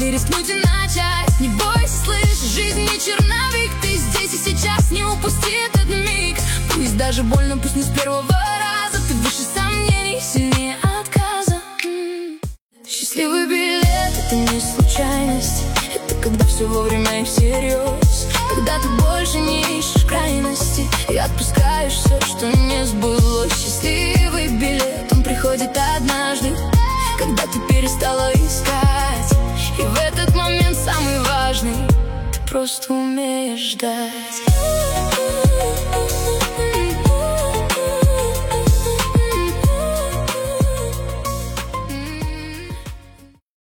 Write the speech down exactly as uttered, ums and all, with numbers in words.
ли рискнуть и начать? Не бойся, слышь, жизнь не черновик. Ты здесь и сейчас, не упусти этот миг. Пусть даже больно, пусть не с первого раза. Ты выше сомнений, сильнее отказа. М-м. Счастливый билет — это не случайность. Это когда все вовремя и всерьез. Когда ты больше не ищешь крайности и отпускаешь все, что не сбылось. Счастливый билет, он приходит однажды, когда ты перестала искать. И в этот момент самый важный — ты просто умеешь ждать.